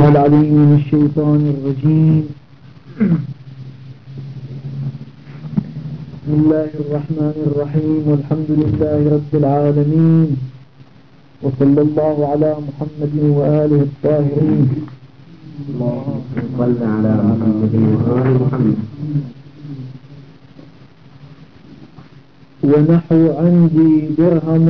العليم من الشيطان الرجيم. بسم الله الرحمن الرحيم، والحمد لله رب العالمين، وصلى الله على محمد وآله الطاهرين. اللهم صل على محمد وآل محمد. ونحو عندي درهم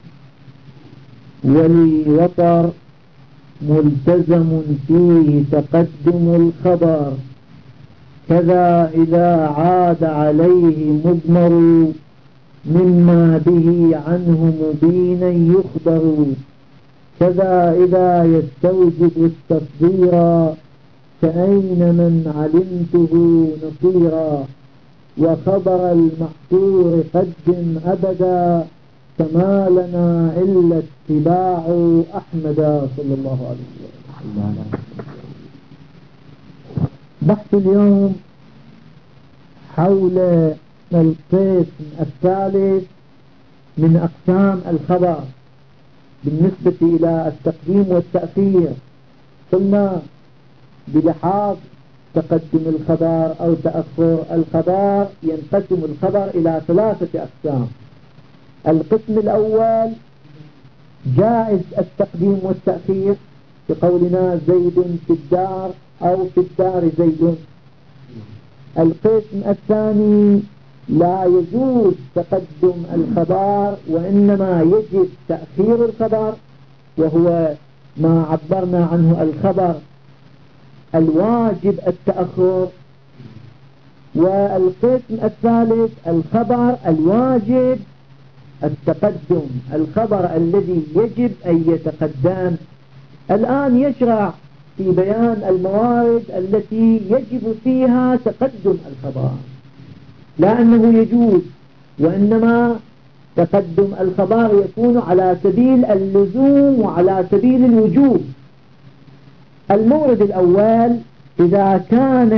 ولي وطر، ملتزم فيه تقدم الخبر، كذا إذا عاد عليه مضمر، مما به عنه مبينا يخبر، كذا إذا يستوجب التصديرا، كأين من علمته نصيرا، وخبر المحصور قدم أبدا، كما لنا إلا اتباع أحمد صلى الله عليه وسلم. بحث اليوم حول القسم الثالث من أقسام الخبر بالنسبة إلى التقديم والتأخير. قلنا بلحاظ تقدم الخبر أو تأخر الخبر ينقسم الخبر إلى 3 أقسام. القسم الأول جائز التقديم والتأخير، بقولنا زيد في الدار أو في الدار زيد. القسم الثاني لا يجوز تقدم الخبر، وإنما يجب تأخير الخبر، وهو ما عبرنا عنه الخبر الواجب التأخر. والقسم الثالث الخبر الواجب التقدم، الخبر الذي يجب أن يتقدم. الآن يشرع في بيان الموارد التي يجب فيها تقدم الخبر، لا أنه يجوز، وإنما تقدم الخبر يكون على سبيل اللزوم وعلى سبيل الوجوب. المورد الأول إذا كان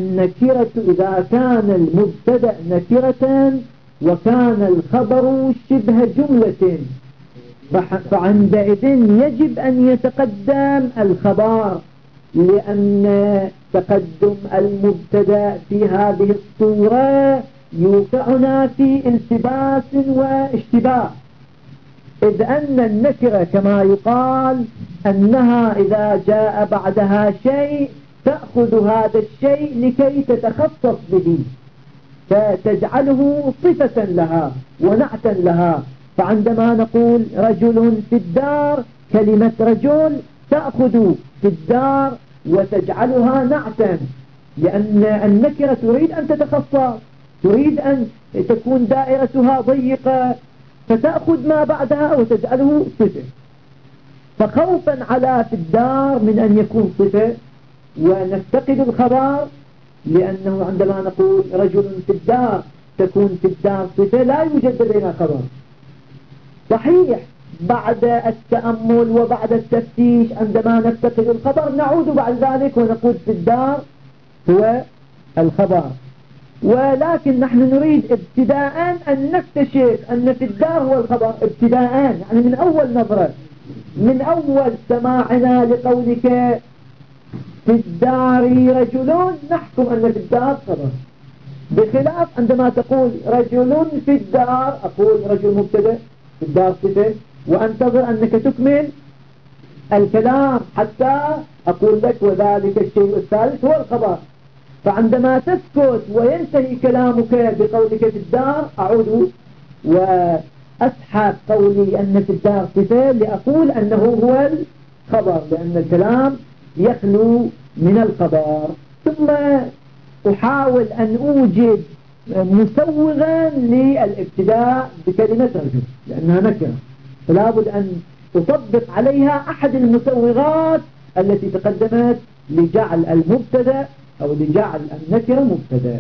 المبتدأ نكرة وكان الخبر شبه جملة، فعندئذ يجب أن يتقدم الخبر، لأن تقدم المبتدأ في هذه الصورة يوقعنا في التباس واشتباه، إذ أن النكرة كما يقال أنها إذا جاء بعدها شيء تأخذ هذا الشيء لكي تتخصص به، فتجعله صفة لها ونعتا لها. فعندما نقول رجل في الدار، كلمة رجل تأخذ في الدار وتجعلها نعتا، لأن النكرة تريد أن تتخصص، تريد أن تكون دائرتها ضيقة، فتأخذ ما بعدها وتجعله صفة. فخوفا على في الدار من أن يكون صفة ونفتقد الخبر، لأنه عندما نقول رجل في الدار تكون في الدار صفة، لا يوجد لدينا خبر. صحيح بعد التأمل وبعد التفتيش عندما نفتقد الخبر نعود بعد ذلك ونقول في الدار هو الخبر، ولكن نحن نريد ابتداء أن نكتشف أن في الدار هو الخبر ابتداء، يعني من أول نظرة، من أول سماعنا لقولك في الدار رجل نحكم أن في الدار خبر، بخلاف عندما تقول رجل في الدار أقول رجل مبتدأ في الدار صفة، وأنتظر أنك تكمل الكلام حتى أقول لك وذلك الشيء الثالث هو الخبر. فعندما تسكت وينتهي كلامك بقولك في الدار أعود وأسحب قولي أن في الدار صفة لأقول أنه هو الخبر، لأن الكلام يخلو من الخبر. ثم أحاول أن أوجد مسوغا للابتداء بكلمة رجل لأنها نكرة، فلا بد أن أطبق عليها أحد المسوغات التي تقدمت لجعل المبتدأ أو لجعل النكرة مبتدأ.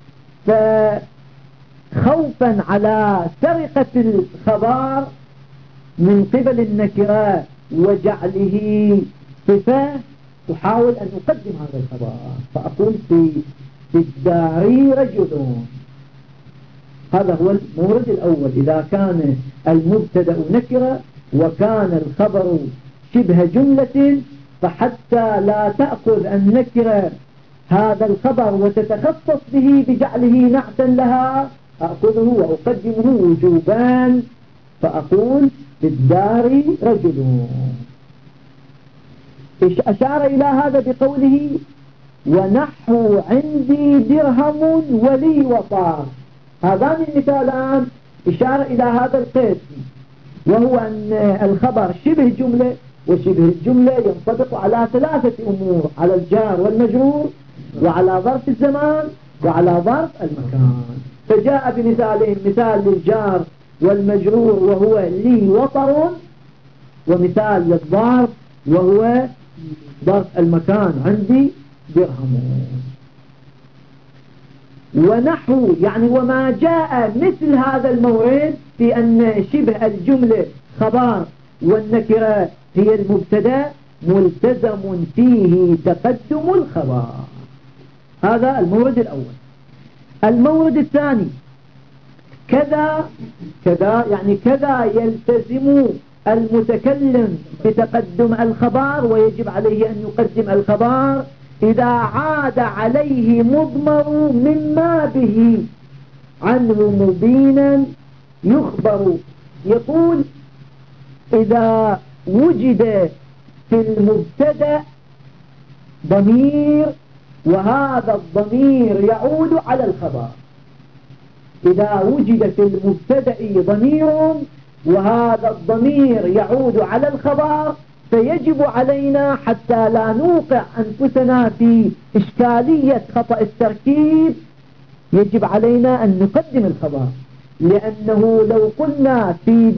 فخوفا على سرقة الخبر من قبل النكرة وجعله صفة أحاول أن أقدم هذا الخبر، فأقول في الدار رجل. هذا هو المورد الأول، إذا كان المبتدأ نكرة وكان الخبر شبه جملة فحتى لا تأخذ النكرة هذا الخبر وتتخصص به بجعله نعتا لها أأخذه وأقدمه وجوبا، فأقول بالدار رجل. أشار إلى هذا بقوله ونحو عندي درهم ولي وطار. هذان المثالان إشارة إلى هذا القيد، وهو أن الخبر شبه جملة، وشبه الجملة ينطبق على ثلاثة أمور: على الجار والمجرور، وعلى ظرف الزمان، وعلى ظرف المكان. فجاء بمثالين: مثال للجار والمجرور وهو لي وطر، ومثال للظرف وهو ظرف المكان عندي درهم. ونحو يعني وما جاء مثل هذا المورد في أن شبه الجملة خبر والنكرة هي المبتدا ملتزم فيه تقدم الخبر. هذا المورد الأول. المورد الثاني كذا يعني كذا يلتزم المتكلم بتقدم الخبر، ويجب عليه أن يقدم الخبر إذا عاد عليه مضمر مما به عنه مبينا يخبر. يقول إذا وجد في المبتدأ ضمير وهذا الضمير يعود على الخبر، إذا وجد في المبتدأ ضمير وهذا الضمير يعود على الخبر، فيجب علينا حتى لا نوقع أنفسنا في إشكالية خطأ التركيب، يجب علينا أن نقدم الخبر، لأنه لو قلنا في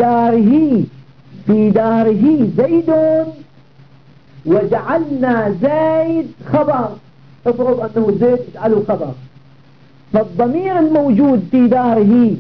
داره زيد وجعلنا زيد خبر، افرض أنه زيد اجعله خبر، فالضمير الموجود في داره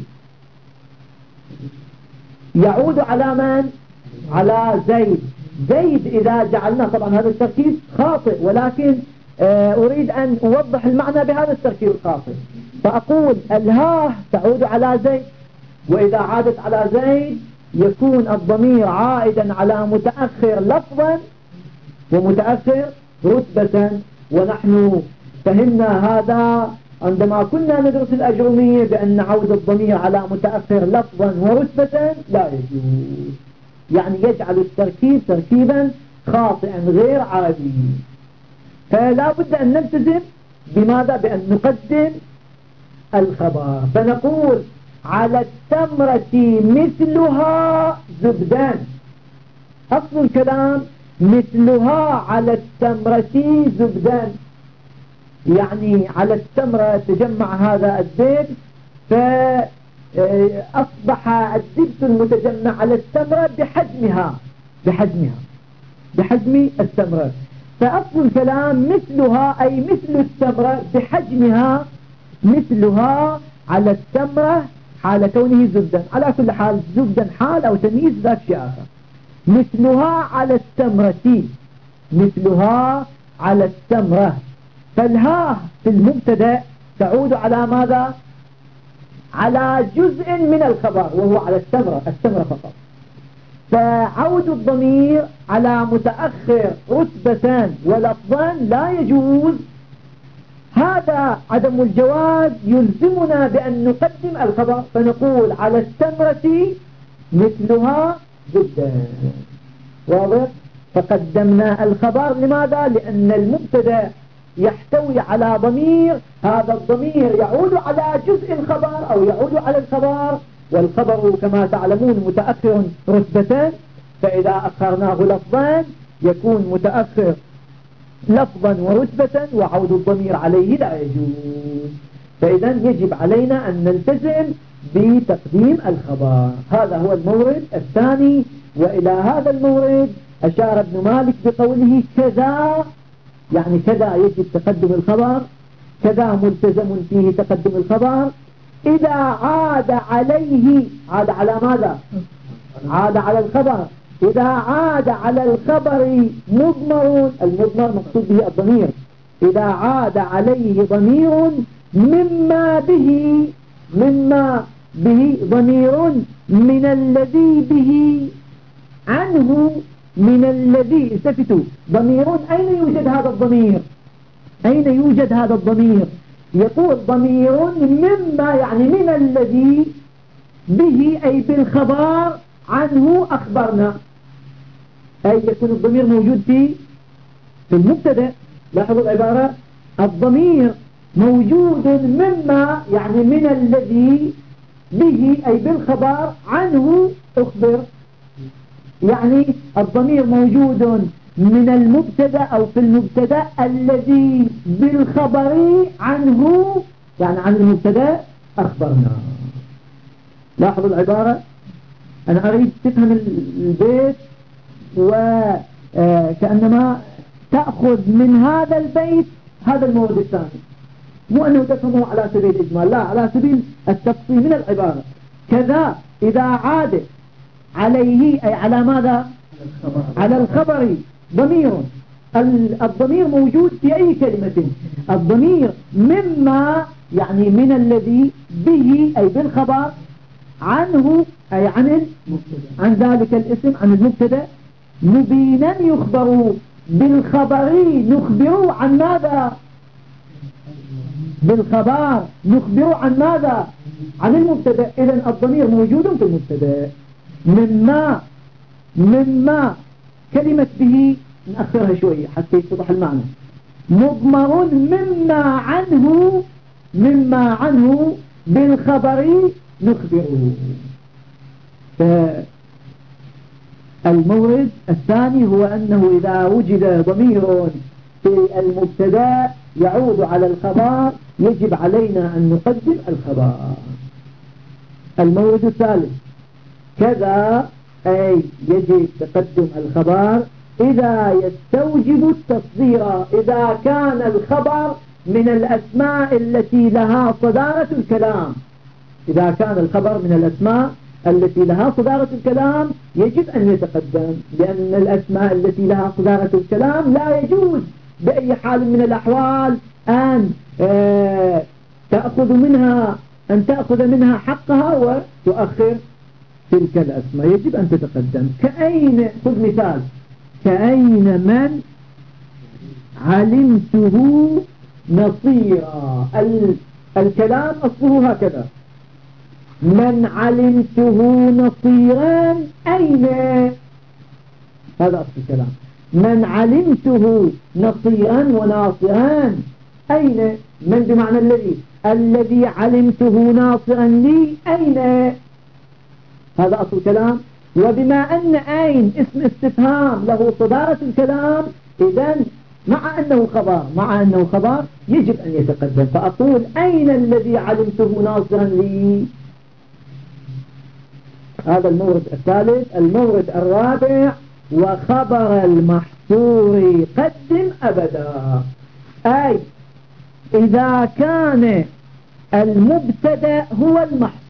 يعود على من؟ على زيد. زيد إذا جعلنا، طبعا هذا التركيب خاطئ، ولكن أريد أن أوضح المعنى بهذا التركيب الخاطئ، فأقول الهاء تعود على زيد، وإذا عادت على زيد يكون الضمير عائدا على متأخر لفظا ومتأخر رتبة. ونحن فهمنا هذا عندما كنا ندرس الأجرمية بأن عود الضمير على متأخر لفظا ورتبة لا يجوز، يعني يجعل التركيب تركيبا خاطئا غير عادي. فلا بد أن نلتزم بماذا؟ بأن نقدم الخبر، فنقول على التمرة مثلها زبدان. أصل الكلام مثلها على التمرة زبدان، يعني على التمرة تجمع هذا الزبد فأصبح الزبد المتجمع على التمرة بحجم التمرة. فأصل الكلام مثلها أي مثل التمرة بحجمها، مثلها على التمرة حال كونه زبدا. على كل حال زبدا حال أو تمييز ذات شيء آخر. مثلها على التمرة، مثلها على التمرة. فالها في المبتدا تعود على ماذا؟ على جزء من الخبر وهو على التمرة فقط. فعود الضمير على متأخر رتبة ولفظا لا يجوز. هذا عدم الجواز يلزمنا بأن نقدم الخبر، فنقول على التمرة مثلها جدا. واضح؟ فقدمنا الخبر. لماذا؟ لأن المبتدا يحتوي على ضمير، هذا الضمير يعود على جزء الخبر أو يعود على الخبر، والخبر كما تعلمون متأخر رتبة، فإذا أخرناه لفظا يكون متأخر لفظا ورتبة، وعود الضمير عليه لا يجوز. فإذا يجب علينا أن نلتزم بتقديم الخبر. هذا هو المورد الثاني. وإلى هذا المورد أشار ابن مالك بقوله كذا، يعني كذا يجب تقدم الخبر، كذا ملتزم فيه تقدم الخبر إذا عاد عليه. عاد على ماذا؟ عاد على الخبر. إذا عاد على الخبر مضمر، المضمر مقصود به الضمير، إذا عاد عليه ضمير مما به ضمير من الذي به عنه من الذي التفتوا ضمير أين يوجد هذا الضمير؟ أين يوجد هذا الضمير؟ يقول ضمير مما يعني من الذي به أي بالخبر عنه أخبرنا، أي يكون الضمير موجود في المبتدأ. لاحظوا العبارة، الضمير موجود مما يعني من الذي به أي بالخبر عنه أخبر، يعني الضمير موجود من المبتدأ أو في المبتدأ الذي بالخبر عنه يعني عن المبتدأ أخبرنا. لاحظوا العبارة، أنا أريد تفهم البيت وكأنما تأخذ من هذا البيت هذا المورد الثاني، مو أنه تفهمه على سبيل الإجمال، لا، على سبيل التفصيل من العبارة. كذا إذا عاد عليه أي على ماذا؟ على الخبر ضمير، الضمير موجود في أي كلمة؟ الضمير مما يعني من الذي به أي بالخبر عنه أي عن ذلك الاسم عن المبتدا مبينا يخبر بالخبر، نخبر عن ماذا؟ بالخبر نخبر عن ماذا؟ عن المبتدا. إذن الضمير موجود في المبتدا. مما كلمة به نأخرها شوية حتى يتضح المعنى. مضمر مما عنه بالخبر نخبره. المورد الثاني هو أنه إذا وجد ضمير في المبتدا يعود على الخبر يجب علينا أن نقدم الخبر. المورد الثالث كذا أي يجب تقدم الخبر إذا يستوجب التصدير، إذا كان الخبر من الأسماء التي لها صدارة الكلام. إذا كان الخبر من الأسماء التي لها صدارة الكلام يجب أن يتقدم، لأن الأسماء التي لها صدارة الكلام لا يجوز بأي حال من الأحوال أن تأخذ منها حقها وتؤخر تلك الأسماء، يجب أن تتقدم. كأين، خذ مثال، كأين من علمته نصيرا. الكلام أصله هكذا، من علمته نصيرا أين، هذا أصل الكلام. من علمته نصيرا وناصرا أين، من بمعنى الذي علمته ناصرا لي أين، هذا أصل الكلام. وبما أن أين اسم استفهام له صدارة الكلام، إذن مع أنه خبر يجب أن يتقدم، فأقول أين الذي علمته ناصرا لي. هذا المورد الثالث. المورد الرابع وخبر المحصور قدم أبدا، أي إذا كان المبتدا هو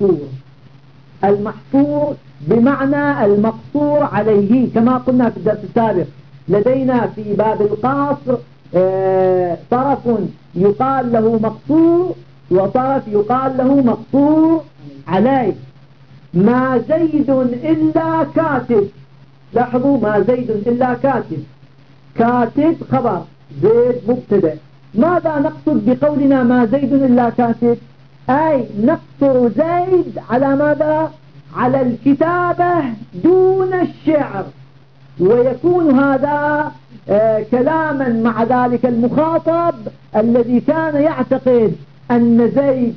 المحصور بمعنى المقصور عليه، كما قلنا في الدرس السابق لدينا في باب القصر طرف يقال له مقصور وطرف يقال له مقصور عليه. ما زيد إلا كاتب، لاحظوا، ما زيد إلا كاتب، كاتب خبر، زيد مبتدا. ماذا نقصد بقولنا ما زيد إلا كاتب؟ أي نقصر زيد على ماذا؟ على الكتابة دون الشعر، ويكون هذا كلاما مع ذلك المخاطب الذي كان يعتقد أن زيد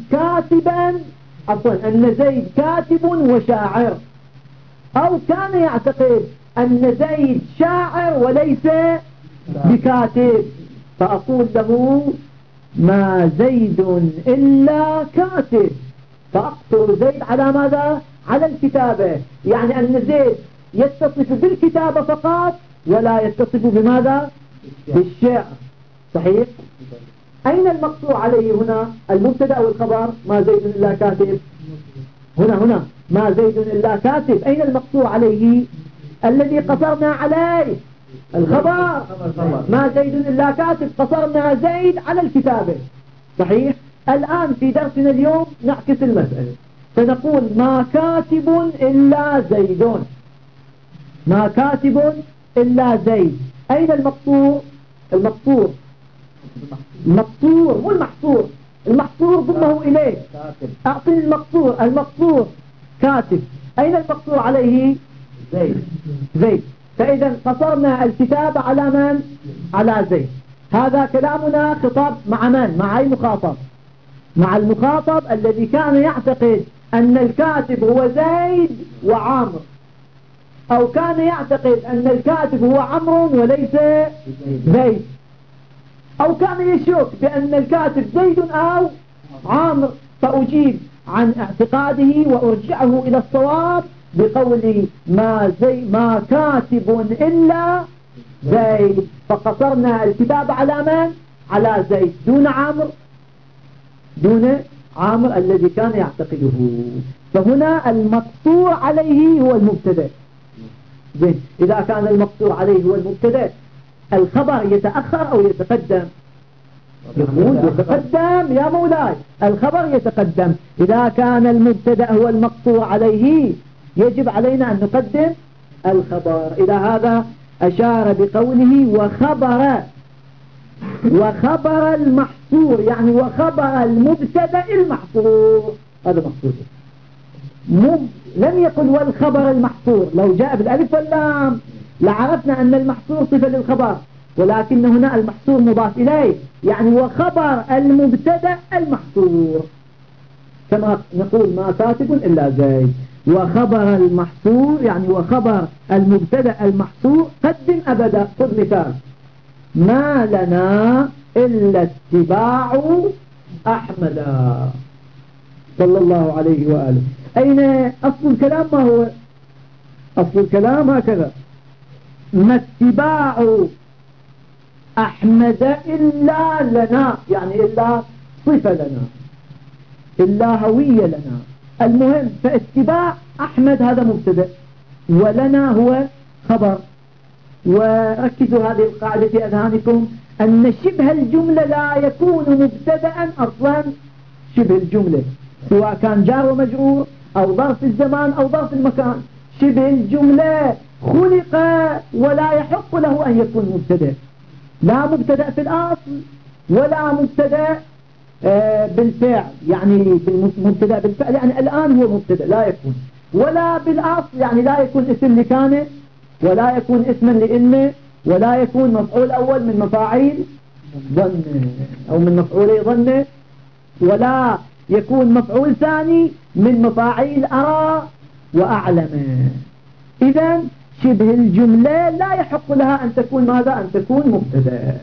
كاتب وشاعر، أو كان يعتقد أن زيد شاعر وليس بكاتب، فأقول له ما زيد إلا كاتب، فأقصر زيد على ماذا؟ على الكتابة، يعني أن زيد يتصف بالكتابة فقط ولا يتصف بماذا؟ بالشعر. صحيح؟ أين المقصور عليه هنا؟ المبتدا أو الخبر؟ ما زيد إلا كاتب. هنا ما زيد إلا كاتب، أين المقصور عليه؟ الذي قصرنا عليه الخبر، ما زيد إلا كاتب، قصرنا زيد على الكتابة. صحيح؟ الآن في درسنا اليوم نعكس المسألة، فنقول ما كاتب إلا زيد، ما كاتب إلا زيد. أين المقصور؟ المقصور مو المحصور. المحصور ضمه إليه. أعطني المقصور. المقصور كاتب. أين المقصور عليه؟ زيد. فإذا قصرنا الكتاب على من؟ على زيد. هذا كلامنا خطاب مع من؟ مع أي مخاطب؟ مع المخاطب الذي كان يعتقد أن الكاتب هو زيد وعامر، أو كان يعتقد أن الكاتب هو عمرو وليس زيد، أو كان يشك بأن الكاتب زيد أو عامر. فأجيب عن اعتقاده وأرجعه إلى الصواب بقولي ما كاتب إلا زيد. فقصرنا الكتاب على من؟ على زيد دون عامر الذي كان يعتقده. فهنا المقصور عليه هو المبتدأ. زين، إذا كان المقصور عليه هو المبتدأ الخبر يتأخر أو يتقدم؟ يقول يتقدم يا مولاي، الخبر يتقدم. إذا كان المبتدأ هو المقصور عليه يجب علينا أن نقدم الخبر. إلى هذا أشار بقوله وخبر المحصور، يعني وخبر المبتدأ المحصور. هذا مقصوده. لم يقل والخبر المحصور. لو جاء بالألف واللام لعرفنا أن المحصور صفة للخبر، ولكن هنا المحصور مضاف إليه، يعني وخبر المبتدأ المحصور. كما نقول ما كاتب إلا زيد. وخبر المحصور يعني وخبر المبتدأ المحصور قدم أبدا. خذ مثال: ما لنا إلا اتباع أحمد صلى الله عليه وآله. أين أصل الكلام؟ ما هو أصل الكلام؟ هكذا: ما اتباع أحمد إلا لنا، يعني إلا صفة لنا، إلا هوية لنا. المهم فاتباع أحمد هذا مبتدأ ولنا هو خبر. وركزوا هذه القاعدة في أذهانكم أن شبه الجملة لا يكون مبتدأ أصلا. شبه الجملة سواء كان جار ومجرور أو ظرف الزمان أو ظرف المكان، شبه الجملة خلق ولا يحق له أن يكون مبتدأ. لا مبتدأ في الأصل ولا مبتدأ بالفعل، يعني مبتدأ بالفعل يعني الآن هو مبتدأ لا يكون، ولا بالأصل يعني لا يكون اسم لكان، ولا يكون اسما لإن، ولا يكون مفعول أول من مفاعيل ظن أو من مفعولي ظن، ولا يكون مفعول ثاني من مفاعيل أرى وأعلم. إذن شبه الجملة لا يحق لها أن تكون ماذا؟ أن تكون مبتدأ.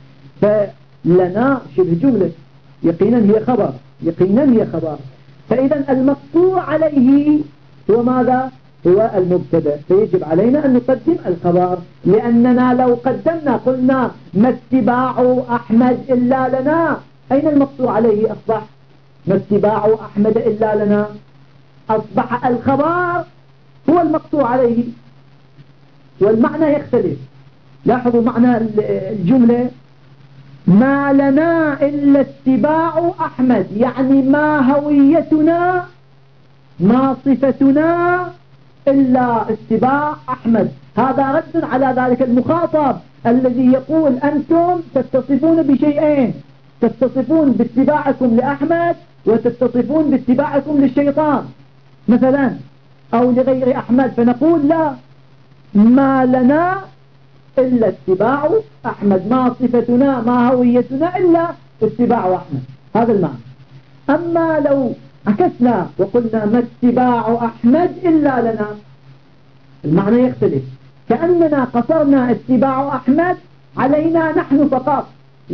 فلنا شبه جملة يقينا هي خبر، يقينا هي خبر. فإذا المقصور عليه هو ماذا؟ هو المبتدأ. فيجب علينا أن نقدم الخبر، لأننا لو قدمنا قلنا ما اتباع أحمد إلا لنا، أين المقصور عليه أصبح؟ ما اتباع أحمد إلا لنا، أصبح الخبر هو المقصور عليه والمعنى يختلف. لاحظوا معنى الجملة: ما لنا إلا اتباع أحمد، يعني ما هويتنا ما صفتنا إلا اتباع أحمد. هذا رد على ذلك المخاطب الذي يقول أنتم تتصفون بشيئين، تتصفون باتباعكم لأحمد وتتصفون باتباعكم للشيطان مثلا أو لغير أحمد. فنقول لا، ما لنا إلا اتباع أحمد، ما صفتنا ما هويتنا إلا اتباع أحمد. هذا المعنى. أما لو عكسنا وقلنا ما اتباع أحمد إلا لنا، المعنى يختلف، كأننا قصرنا اتباع أحمد علينا نحن فقط،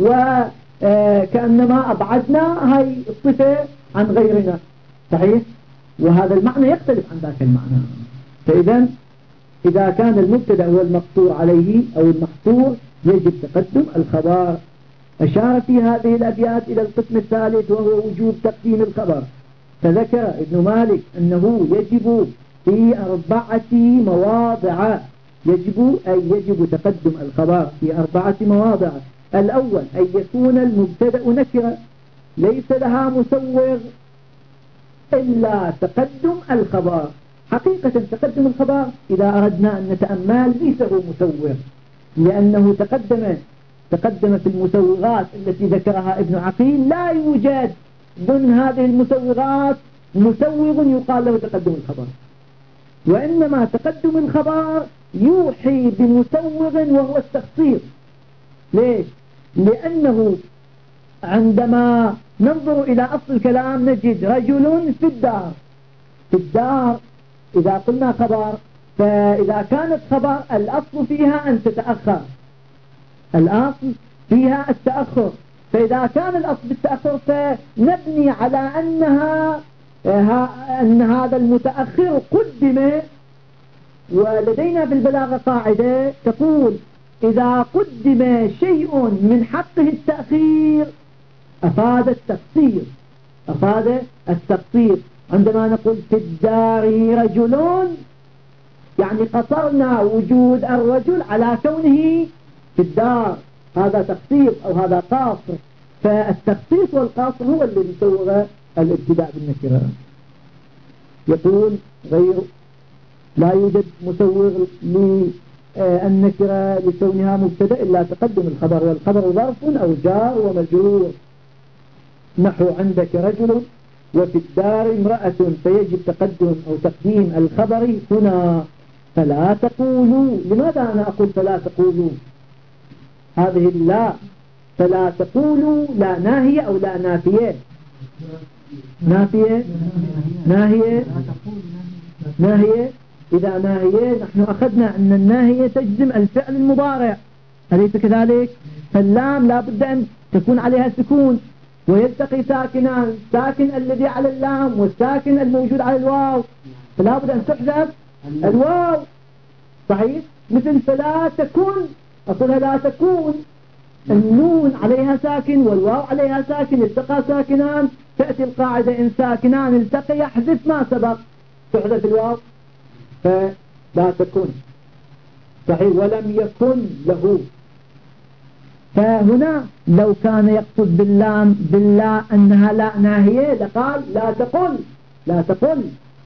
وكأنما أبعدنا هاي الصفة عن غيرنا. صحيح؟ وهذا المعنى يختلف عن ذاك المعنى. فإذا إذا كان المبتدأ هو المقصور عليه أو المحصور يجب تقدم الخبر. أشار في هذه الأبيات إلى القسم الثالث وهو وجوب تقديم الخبر. فذكر ابن مالك أنه يجب في 4 مواضع، يجب تقدم الخبر في 4 مواضع. الأول أن يكون المبتدأ نكرة ليس لها مسوغ إلا تقدم الخبر. حقيقة تقدم الخبر إذا أردنا أن نتأمل ليس هو مسوغ، لأنه تقدم في المسوغات التي ذكرها ابن عقيل لا يوجد ضمن هذه المسوغات مسوغ يقال له تقدم الخبر، وإنما تقدم الخبر يوحي بمسوغ وهو التخصيص. ليش؟ لأنه عندما ننظر إلى أصل الكلام نجد رجل في الدار. في الدار إذا قلنا خبر، فإذا كانت خبر الأصل فيها أن تتأخر، الأصل فيها التأخر، فإذا كان الأصل بالتأخر فنبني على أن هذا المتأخر قدم. ولدينا في البلاغة قاعدة تقول إذا قدم شيء من حقه التأخير أفاد التقصير، أفاد التقصير. عندما نقول في الدار رجل يعني قصرنا وجود الرجل على كونه في الدار، هذا تقصير أو هذا قاصر. فالتخصيص والقاصر هو الذي سوغ الابتداء بالنكرة. يقول غير لا يوجد مسوغ للنكرة لكونها مبتدأ إلا تقدم الخبر، والخبر ظرف أو جار ومجرور. نحو عندك رجل وفي الدار امرأة، فيجب تقدم أو تقديم الخبر هنا. فلا تقولوا، لماذا أنا أقول فلا تقولوا؟ هذه اللا فلا تقولوا لا ناهية أو لا نافية؟ نافية ناهية. إذا ناهية نحن أخذنا أن الناهية تجزم الفعل المضارع، أليس كذلك؟ فاللام لا بد أن تكون عليها سكون، ويلتقي ساكنان، ساكن الذي على اللام والساكن الموجود على الواو، فلا بد أن تحذف الواو. صحيح؟ مثل فلا تكون، أقولها لا تكون، النون عليها ساكن والواو عليها ساكن، التقى ساكنان، تأتي القاعدة إن ساكنان التقي يحذف ما سبق، تحذف الواو، فلا تكون. صحيح؟ ولم يكن له. فهنا لو كان يقصد بالله أنها لا ناهية لقال لا تقل، لا تقل.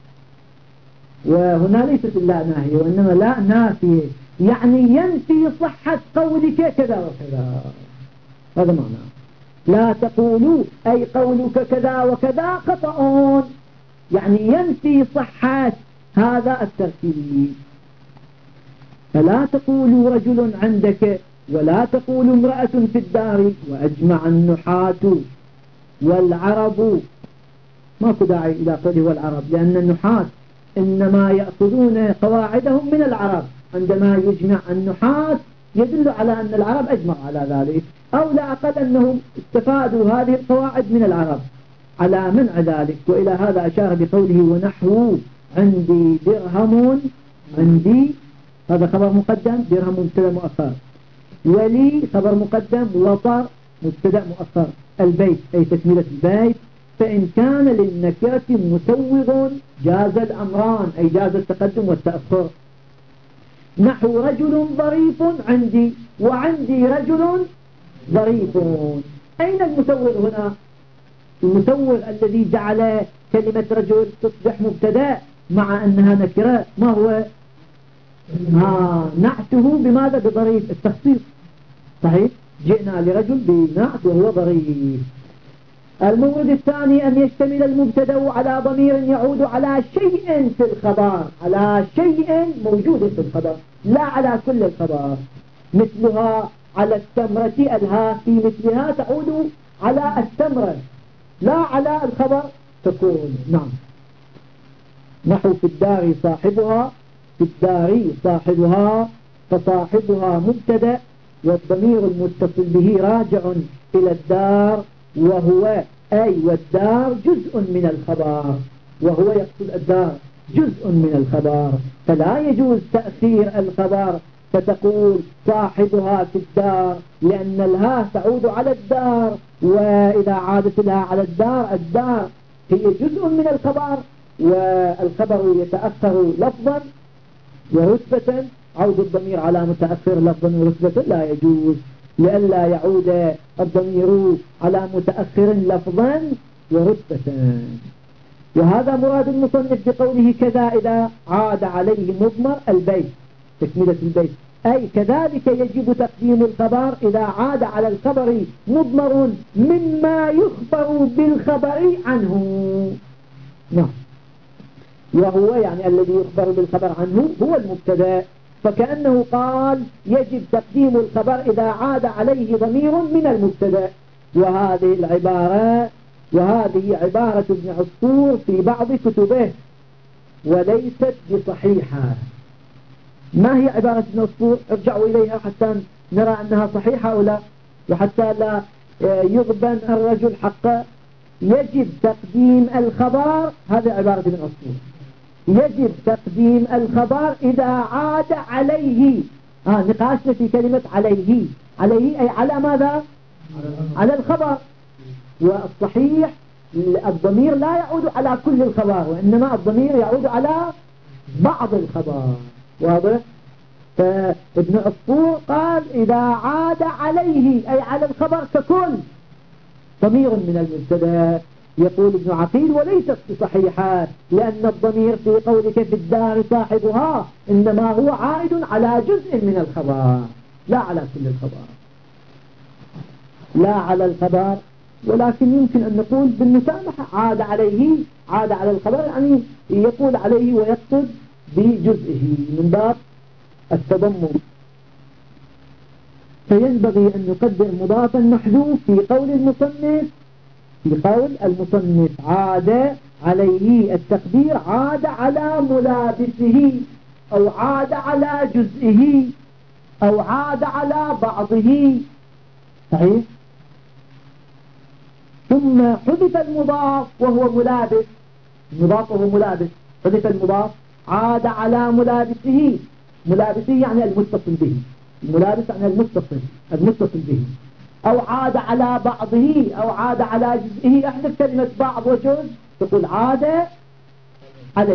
وهنا ليست اللا ناهية وإنما لا نافية، يعني ينفي صحة قولك كذا وكذا، هذا معناه. لا تقولوا أي قولك كذا وكذا خطأ، يعني ينفي صحة هذا التركيب. فلا تقولوا رجل عندك ولا تقول امرأة في الدار. وأجمع النحاة والعرب، ماكو داعي إلى قوله والعرب، لأن النحاة إنما يأخذون قواعدهم من العرب. عندما يجمع النحاة يدل على أن العرب أجمع على ذلك، أو لا أقل أنهم استفادوا هذه القواعد من العرب على منع ذلك. وإلى هذا أشار بقوله ونحو عندي درهم، عندي هذا خبر مقدم، درهم مبتدا مؤخر، ولي خبر مقدم، وطر مبتدا مؤخر، البيت أي تكملة البيت. فإن كان للنكرة مسوغ جاز الأمران، أي جاز التقدم والتأخر. نحو رجل ظريف عندي، وعندي رجل ظريف. أين المسوغ هنا؟ المسوغ الذي جعل كلمة رجل تصبح مبتدا مع أنها نكرة ما هو؟ نعته بماذا؟ بظريف، التخصيص. صحيح؟ جئنا لرجل بنعت وهو ظريف. المورد الثاني أن يشتمل المبتدا على ضمير يعود على شيء في الخبر، على شيء موجود في الخبر، لا على كل الخبر. مثلها على التمرة، الها في مثلها تعود على التمرة لا على الخبر تكون. نعم. نحو في الدار صاحبها، في الدار صاحبها، فصاحبها مبتدا والضمير المتصل به راجع إلى الدار، وهو أي والدار جزء من الخبر، وهو يقصد الدار جزء من الخبر، فلا يجوز تأخير الخبر فتقول صاحبها في الدار، لأن الها تعود على الدار، وإذا عادت لها على الدار، الدار هي جزء من الخبر، والخبر يتأخر لفظا ورتبة. عود الضمير على متأخر لفظا ورتبة لا يجوز، لئلا يعود الضمير على متأخر لفظا ورتبة. وهذا مراد المصنف بقوله كذا إذا عاد عليه مضمر البيت، تكملة البيت، أي كذلك يجب تقديم الخبر إذا عاد على الخبر مضمر مما يخبر بالخبر عنه. نعم، وهو يعني الذي يخبر بالخبر عنه هو المبتدا، فكأنه قال يجب تقديم الخبر إذا عاد عليه ضمير من المبتدا. وهذه عبارة ابن عصفور في بعض كتبه وليست بصحيحة. ما هي عبارة ابن عصفور؟ ارجعوا إليها حتى نرى أنها صحيحة أو لا، وحتى لا يغبن الرجل حقه. يجب تقديم الخبر، هذا عبارة ابن عصفور، يجب تقديم الخبر إذا عاد عليه. نقاشنا في كلمة عليه، عليه أي على ماذا؟ على الخبر. والصحيح الضمير لا يعود على كل الخبر، وإنما الضمير يعود على بعض الخبر. واضح؟ فابن عصفور قال إذا عاد عليه أي على الخبر ككل ضمير من المبتدا. يقول ابن عقيل وليست بصحيحة، لأن الضمير في قولك في الدار صاحبها إنما هو عائد على جزء من الخبر لا على كل الخبر، لا على الخبر. ولكن يمكن أن نقول بالمسامحة عاد عليه، عاد على الخبر، يعني يقول عليه ويقصد بجزئه من باب التضمن. فينبغي أن نقدر مضافا محذوف في قول المصنف عاد عليه، التقدير عاد على ملابسه أو عاد على جزئه أو عاد على بعضه. صحيح؟ ثم حذف المضاف وهو ملابس، المضاف وهو ملابس، حذف المضاف عاد على ملابسه، ملابسه يعني المتصل به، الملابس يعني المتصل به، أو عاد على بعضه أو عاد على جزئه. احذف كلمة بعض وجزء تقول عاد عليه.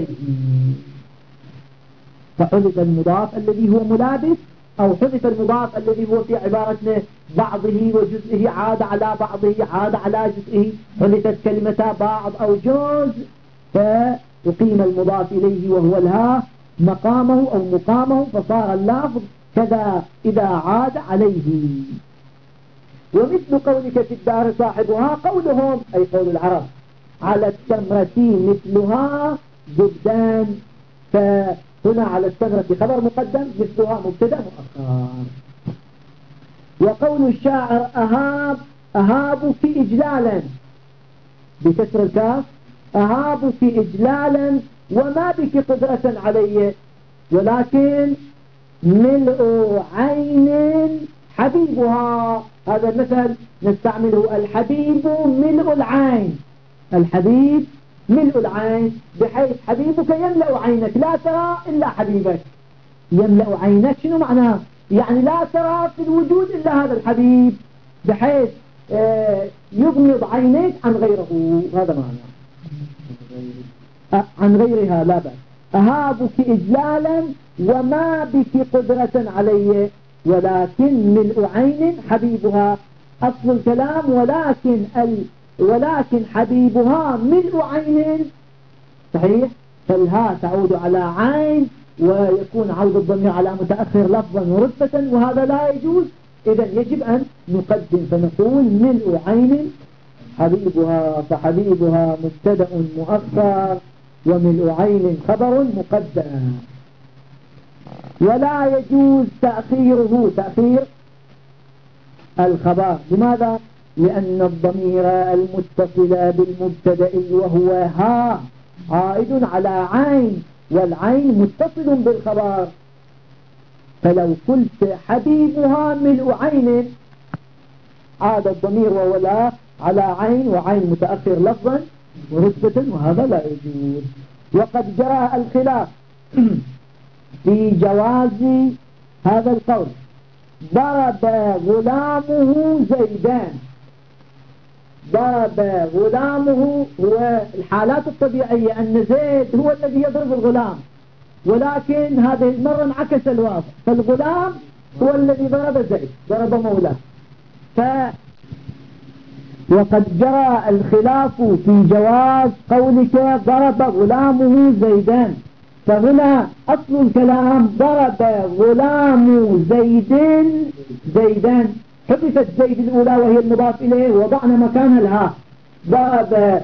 فحذف المضاف الذي هو ملابس، أو حذف المضاف الذي هو في عبارتنا بعضه وجزئه، عاد على بعضه عاد على جزئه، حذفت كلمة بعض أو جزء، فأقيم المضاف إليه وهو الها مقامه أو مقامه، فصار اللفظ كذا إذا عاد عليه. ومثل قولك في الدار صاحبها قولهم أي قول العرب على التمرة مثلها جدان، فهنا على التمرة خبر مقدم، مثلها مبتدا مؤخر. وقول الشاعر أهابك إجلالا بكسر الكاف، أهابك إجلالا وما بك قدرة علي، ولكن ملء عين حبيبها. هذا المثل نستعمله، الحبيب ملء العين، الحبيب ملء العين، بحيث حبيبك يملأ عينك لا ترى إلا حبيبك. يملأ عينك شنو معناه؟ يعني لا ترى في الوجود إلا هذا الحبيب، بحيث يغمض عينيك عن غيره. هذا معناه عن غيرها لا بأس. أهابك إجلالا وما بك قدرة علي، ولكن ملء عين حبيبها. أصل الكلام ولكن حبيبها ملء عين. صحيح؟ فالها تعود على عين، ويكون عود الضمير على متأخر لفظا ورتبة، وهذا لا يجوز. إذا يجب أن نقدم فنقول ملء عين حبيبها، فحبيبها مبتدأ مؤخر وملء عين خبر مقدم. ولا يجوز تأخيره، تأخير الخبر. لماذا؟ لأن الضمير المتصل بالمبتدأ وهو ها عائد على عين، والعين متصل بالخبر. فلو قلت حبيبها ملء عين عاد الضمير وهو لا على عين، وعين متأخر لفظا ورتبة، وهذا لا يجوز. وقد جرى الخلاف في جواز هذا القول. ضرب غلامه زيدان، ضرب غلامه، هو الحالات الطبيعية أن زيد هو الذي يضرب الغلام، ولكن هذه المرة انعكس الواقع، فالغلام هو الذي ضرب زيد، ضرب مولاه. وقد جرى الخلاف في جواز قولك ضرب غلامه زيدان. فهنا أصل الكلام ضرب غلام زيدان، حذفت زيد الأولى وهي المضاف إليه، وضعنا مكان الهاء. ضرب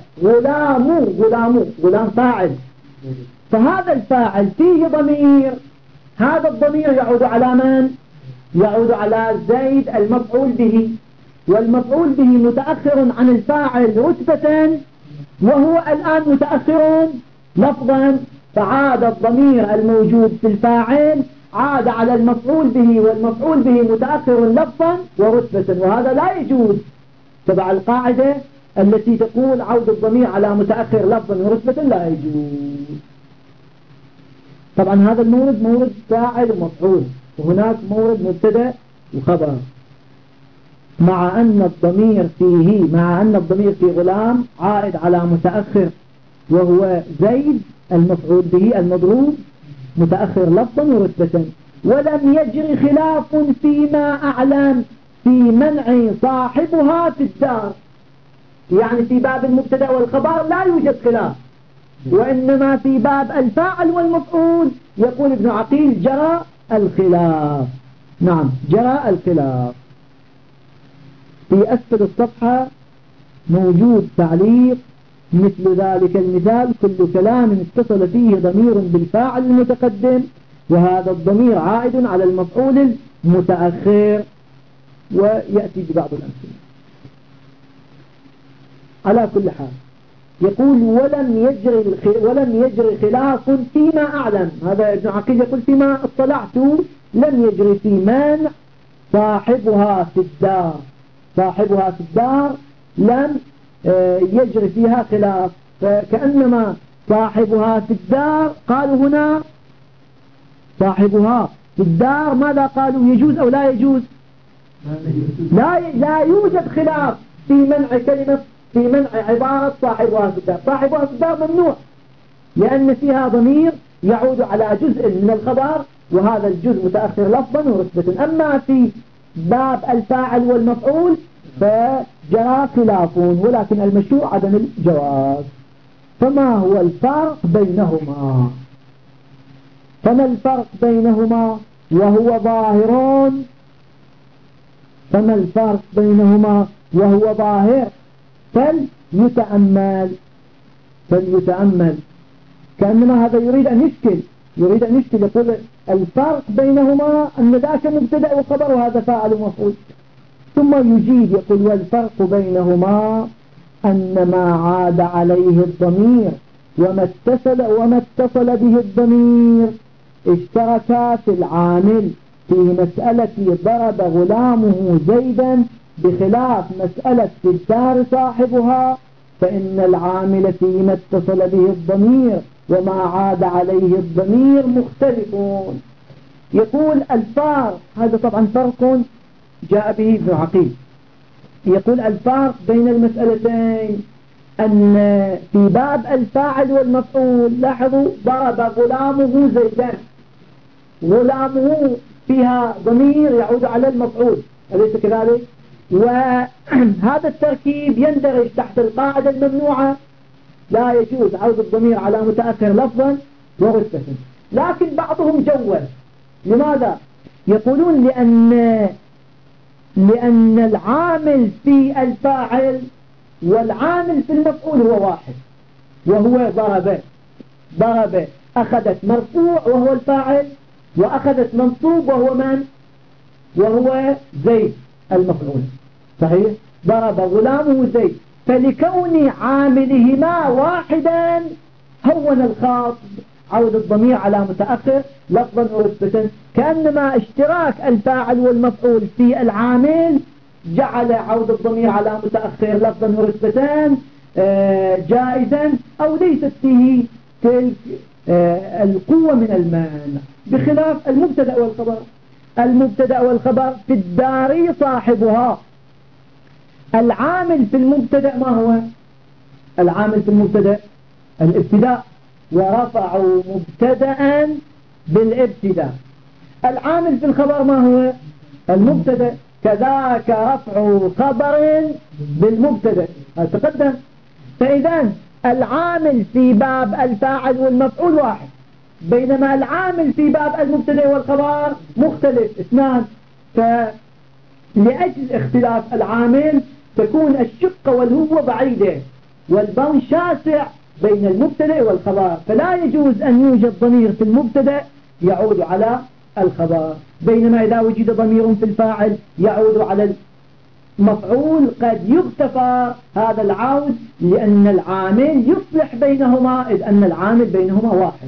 غلام فاعل، فهذا الفاعل فيه ضمير، هذا الضمير يعود على من؟ يعود على زيد المفعول به، والمفعول به متأخر عن الفاعل رتبة وهو الآن متأخر لفظا، فعاد الضمير الموجود في الفاعل عاد على المفعول به، والمفعول به متأخر لفظا ورتبة، وهذا لا يجوز تبع القاعدة التي تقول عود الضمير على متأخر لفظا ورتبة لا يجوز. طبعا هذا المورد مورد فاعل ومفعول، وهناك مورد مبتدأ وخبر، مع أن الضمير في غلام عائد على متأخر وهو زيد المفعول به المضروب متأخر لفظا ورتبة. ولم يجري خلاف فيما أعلم في منع صاحبها في الدار، يعني في باب المبتدأ والخبر لا يوجد خلاف، وإنما في باب الفاعل والمفعول يقول ابن عقيل جرى الخلاف. نعم جرى الخلاف. في أسفل الصفحة موجود تعليق مثل ذلك المثال: كل كلام اتصل فيه ضمير بالفاعل المتقدم وهذا الضمير عائد على المفعول المتأخر. ويأتي ببعض الأمثلة. على كل حال يقول ولم يجري خلاف فيما أعلم، هذا ابن عقيل يقول فيما اطلعت لم يجري في منع صاحبها في الدار لم يجري فيها خلاف، فكأنما صاحبها في الدار قالوا هنا صاحبها في الدار ماذا قالوا؟ يجوز أو لا يجوز؟ لا يوجد خلاف في منع عبارة صاحبها في الدار. صاحبها في الدار ممنوع لأن فيها ضمير يعود على جزء من الخبر، وهذا الجزء متأخر لفظا ورتبة. أما في باب الفاعل والمفعول فجرى خلاف، ولكن المشروع عدم الجواز. فما هو الفرق بينهما؟ فما الفرق بينهما وهو ظاهر؟ فما الفرق بينهما وهو ظاهر؟ فليتأمل كأنما هذا يريد أن يشكل يقول الفرق بينهما أن ذاك مبتدأ وخبر وهذا فاعل ومفعول، ثم يجيب يقول والفرق بينهما أن ما عاد عليه الضمير وما اتصل به الضمير اشتركا في العامل في مسألة ضرب غلامه زيدا، بخلاف مسألة في الدار صاحبها فإن العامل فيما اتصل به الضمير وما عاد عليه الضمير مختلفون. يقول الفارق، هذا طبعا فرق جاء به ابن عقيل، يقول الفارق بين المسألتين أن في باب الفاعل والمفعول لاحظوا ضرب غلامه زيدان، غلامه فيها ضمير يعود على المفعول أليس كذلك؟ وهذا التركيب يندرج تحت القاعدة الممنوعة، لا يجوز عود الضمير على متأخر لفظا ورتبة. لكن بعضهم جوز. لماذا؟ يقولون لأن العامل في الفاعل والعامل في المفعول هو واحد، وهو ضرب أخذت مرفوع وهو الفاعل، وأخذت منصوب وهو من؟ وهو زيد المفعول. صحيح؟ ضرب غلامه زيد، فلكون عاملهما واحدا هون الخاطب عود الضمير على متأخر لفظا ورتبة، كأنما اشتراك الفاعل والمفعول في العامل جعل عود الضمير على متأخر لفظا ورتبة جائزا، أو ليست فيه تلك القوة من المانع، بخلاف المبتدأ والخبر. المبتدأ والخبر في الدار صاحبها، العامل في المبتدأ ما هو؟ العامل في المبتدأ الابتداء، ورفعوا مبتدأ بالابتداء. العامل في الخبر ما هو؟ المبتدأ، كذاك رفع خبر بالمبتدا تقدم. فإذا العامل في باب الفاعل والمفعول واحد، بينما العامل في باب المبتدا والخبر مختلف اثنان. فلأجل اختلاف العامل تكون الشقة والهوة بعيدة والبون شاسع بين المبتدا والخبر، فلا يجوز أن يوجد ضمير في المبتدا يعود على الخبر، بينما إذا وجد ضمير في الفاعل يعود على المفعول قد يغتفر هذا العود لأن العامل يصلح بينهما، إذ أن العامل بينهما واحد.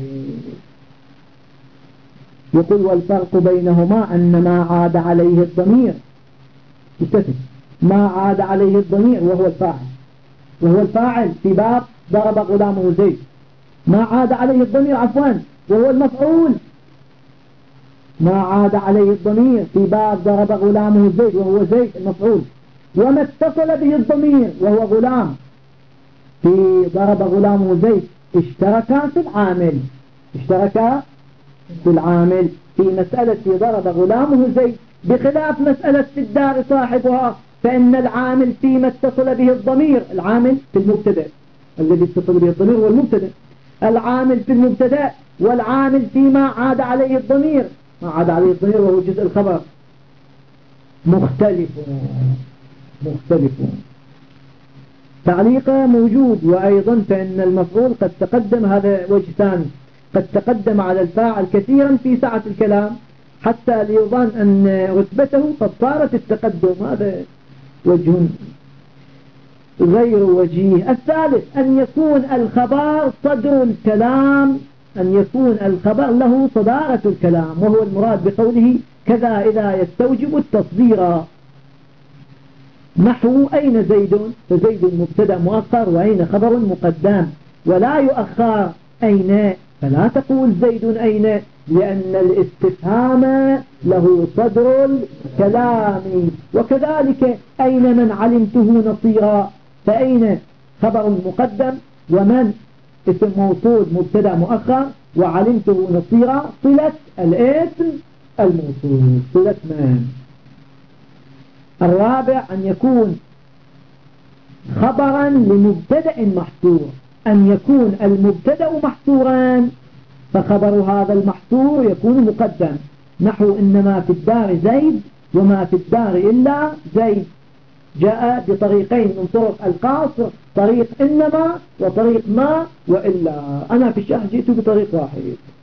يقول والفرق بينهما أن ما عاد عليه الضمير ما عاد عليه الضمير وهو الفاعل في باب ضرب غلامه زيد، ما عاد عليه الضمير وهو المفعول، ما عاد عليه الضمير في باب ضرب غلامه زيد وهو زيد المفعول، وما اتصل به الضمير وهو غلام في ضرب غلامه زيد اشتركا في العامل في مسألة ضرب غلامه زيد، بخلاف مسألة في الدار صاحبها، فإن العامل فيما اتصل به الضمير، العامل في المبتدا الذي اتصل به الضمير هو المبتدا، العامل في المبتدا والعامل فيما عاد عليه الضمير، ما عاد عليه الضمير وهو جزء الخبر مختلفون. تعليق موجود. وأيضا فإن المفعول قد تقدم، هذا وجه ثاني، قد تقدم على الفاعل كثيرا في سعة الكلام حتى ليظن أن رتبته قد صارت التقدم، هذا وجه غير وجيه. الثالث أن يكون الخبر صدر الكلام، أن يكون الخبر له صدارة الكلام، وهو المراد بقوله كذا إذا يستوجب التصدير، نحو أين زيد، فزيد مبتدا مؤخر وأين خبر مقدم، ولا يؤخر أين، فلا تقول زيد أين، لأن الاستفهام له صدر الكلام. وكذلك أين من علمته نصيرا، فأين خبر مقدم، ومن اسم موصول مبتدا مؤخر، وعلمته نصيرا صلة الاسم الموصول، صلة من. الرابع أن يكون خبرا لمبتدا محصور، أن يكون المبتدا محصورا فخبر هذا المحصور يكون مقدم، نحو إنما في الدار زيد وما في الدار إلا زيد، جاء بطريقين من طرق القاصر، طريق إنما وطريق ما وإلا. أنا في الشرح جئت بطريق واحد.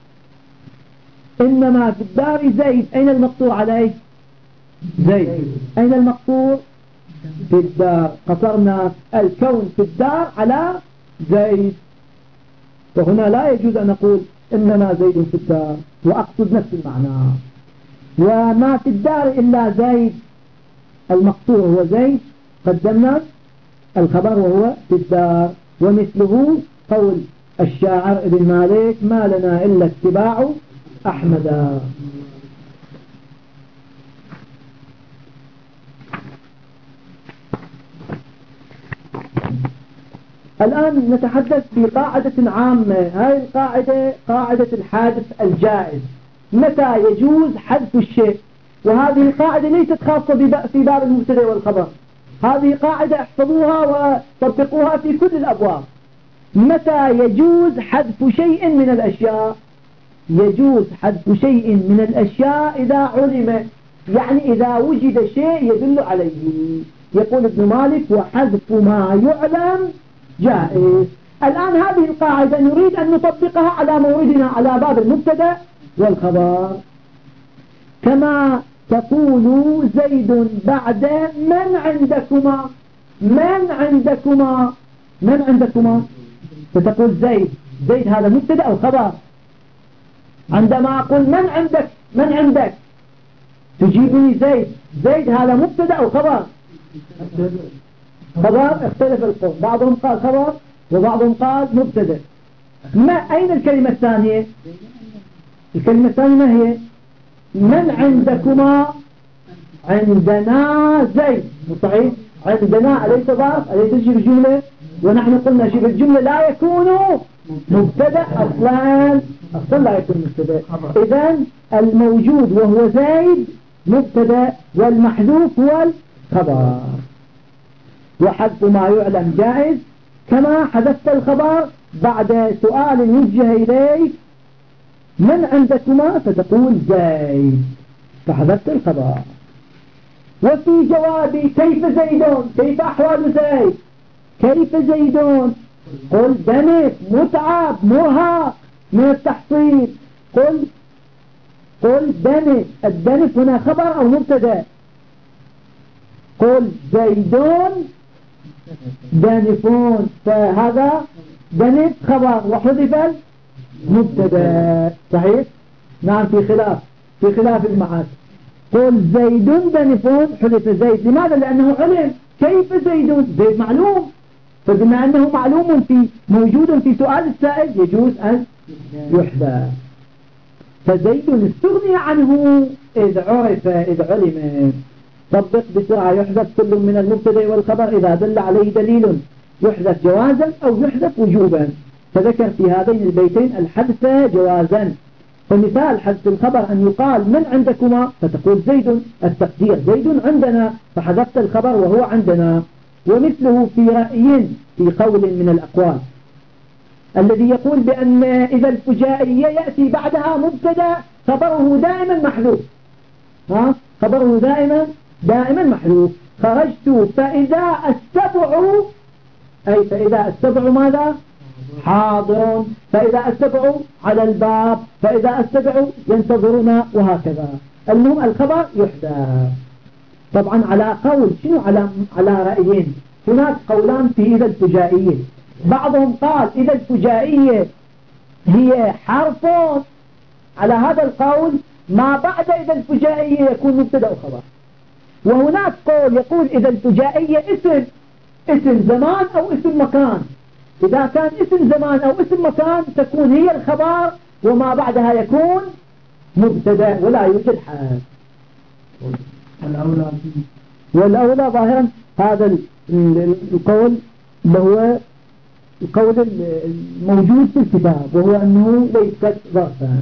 إنما في الدار زيد، أين المقصور عليه؟ زيد. أين المقصور؟ في الدار، قصرنا الكون في الدار على زيد، وهنا لا يجوز أن نقول إنما زيد في الدار وأقصد نفس المعنى. وما في الدار إلا زيد، المقصور هو زيد، قدمنا الخبر وهو في الدار. ومثله قول الشاعر ابن مالك ما لنا إلا اتباع أحمد. الآن نتحدث في قاعدة عامة، هذه القاعدة قاعدة الحادث الجائز، متى يجوز حذف الشيء، وهذه القاعدة ليست خاصة في باب المبتدا والخبر، هذه قاعدة احفظوها وطبقوها في كل الأبواب. متى يجوز حذف شيء من الأشياء؟ يجوز حذف شيء من الأشياء إذا علم، يعني إذا وجد شيء يدل عليه. يقول ابن مالك وحذف ما يعلم جائز. الآن هذه القاعدة نريد أن نطبقها على موردنا على باب المبتدا والخبر، كما تقول زيد بعد من عندكما، من عندكما فتقول زيد هذا مبتدا أو خبر. عندما أقول من عندك تجيبني زيد هذا مبتدا أو خبر. خبر اختلف القول، بعضهم قال خبر وبعضهم قال مبتدا. ما أين الكلمة الثانية؟ الكلمة الثانية ما هي؟ من عندكما، عندنا زيد، صحيح؟ عندنا أليس ضعف، أليس شبه الجملة؟ ونحن قلنا شبه الجملة لا يكون مبتدا أصلا لا يكون مبتدا. إذن الموجود وهو زيد مبتدا والمحذوف هو الخبر. وحذف ما يعلم جائز كما حذفت الخبر بعد سؤال يوجه إليك من عندكما فتقول زيد فحذفت الخبر. وفي جوابي كيف زيدون كيف أحوال زيد كيف زيدون قل دنف متعب مرهق من التحصيل قل دنف. الدنف هنا خبر أو مبتدا؟ قل زيدون دانفون فهذا دنف خبر وحذف المبتدا صحيح؟ نعم في خلاف المعاد. قل زيد دانفون حذف زيد. لماذا؟ لأنه علم. كيف زيد؟ زيد معلوم فبما أنه معلوم موجود في سؤال السائل يجوز أن يحذف. فزيد استغني عنه إذ عرف إذ علم. طبق بسرعة. يحذف كل من المبتدا والخبر إذا دل عليه دليل يحذف جوازا أو يحذف وجوبا. فذكر في هذين البيتين الحذف جوازا. فمثال حذف الخبر أن يقال من عندكما فتقول زيد. التقدير زيد عندنا فحذفت الخبر وهو عندنا. ومثله في رأي في قول من الأقوال الذي يقول بأن إذا الفجائية يأتي بعدها مبتدا خبره دائما محذوف. خبره دائما محذوف. خرجت فإذا السبع أي فإذا السبع ماذا؟ حاضر. فإذا السبع على الباب. فإذا السبع ينتظرون وهكذا. المهم الخبر يحذف. طبعا على قول شنو على رأيين. هناك قولان في إذا الفجائية. بعضهم قال إذا الفجائية هي حرف. على هذا القول ما بعد إذا الفجائية يكون مبتدا وخبر. وهناك قول يقول إذا الفجائية اسم زمان أو اسم مكان. إذا كان اسم زمان أو اسم مكان تكون هي الخبر وما بعدها يكون مبتدا ولا يوجد حال. والأولى ظاهرا هذا القول اللي هو القول الموجود في الكتاب وهو أنه ليست ظرفا.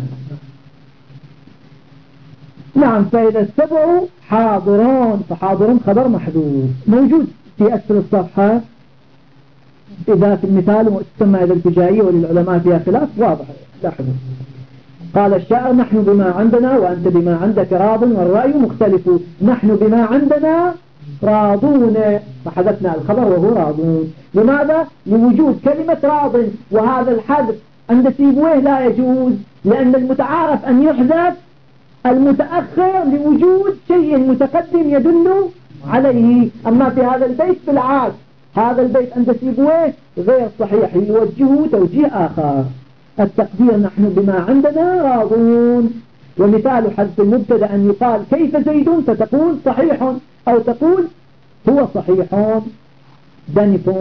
نعم. فإذا السبع حاضرون فحاضرون خبر محذوف موجود في أسفل الصفحة. إذا في المثال تسمى إذا الفجائية وللعلماء فيها خلاف واضح. لاحظوا قال الشاعر نحن بما عندنا وأنت بما عندك راض والرأي مختلف. نحن بما عندنا راضون فحذفنا الخبر وهو راضون. لماذا؟ لوجود كلمة راض. وهذا الحذف عند سيبويه لا يجوز لأن المتعارف أن يحذف المتأخر لوجود شيء متقدم يدل عليه. أما في هذا البيت بالعكس. هذا البيت عند سيبويه غير صحيح يوجهه توجيه آخر. التقدير نحن بما عندنا راضون. ومثال حذف المبتدا أن يقال كيف زيد فتقول صحيح أو تقول هو صحيح دنف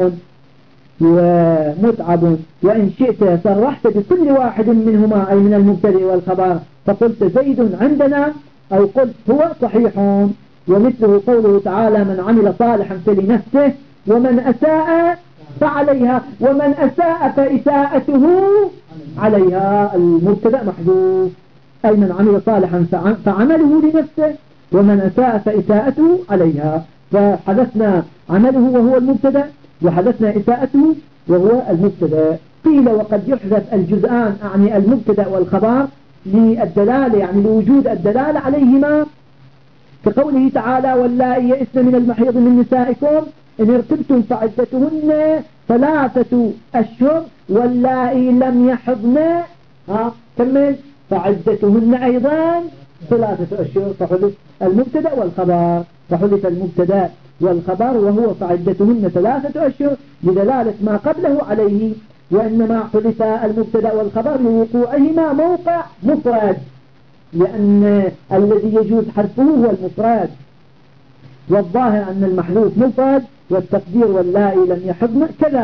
ومتعب. وإن شئت صرحت بكل واحد منهما أي من المبتدا والخبر فقلت زيد عندنا أو قلت هو صحيح. ومثله قوله تعالى من عمل صالحا فلنفسه ومن أساء فعليها. ومن أساء فإساءته عليها. المبتدا محذوف أي من عمل صالحا فعمله لنفسه ومن أساء فإساءته عليها. فحدثنا عمله وهو المبتدا وحدثنا إساءته وهو المبتدا. قيل وقد يحذف الجزءان يعني المبتدا والخبر للدلالة يعني لوجود الدلالة عليهما كقوله تعالى واللائي يئسن من المحيض من نسائكم إن ارتبتم فعدتهن 3 أشهر واللائي لم يحضن كمل فعدتهن أيضا 3 أشهر. فحدث المبتدا والخبر. فحدث المبتدا والخبر وهو فعدتهن 3 أشهر لدلالة ما قبله عليه. وإنما حدث المبتدا والخبر لوقوعهما موقع مفرد لأن الذي يجوز حذفه هو المفرد. والظاهر أن المحذوف مفرد والتقدير واللائي لم يحضن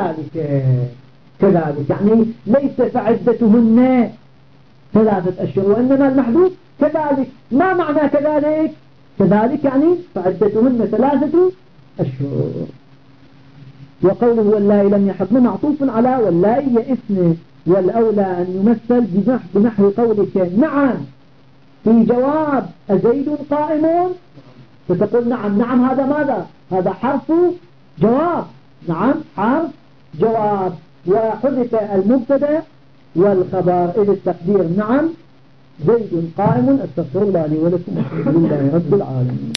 كذلك يعني ليس فعدتهن 3 أشهر وإنما المحذوف كذلك. ما معنى كذلك؟ كذلك يعني فعدتهن 3 أشهر. وقوله واللائي لم يحضن معطوف على واللائي يئسن. والأولى أن يمثل بنحو قولك نعم في جواب أزيد قائم؟ فتقول نعم. نعم هذا ماذا؟ هذا حرف جواب. نعم حرف جواب. وحذف المبتدا والخبر إذ التقدير نعم زيد قائم. استغفر الله لي ولكم الحمد لله رب العالمين.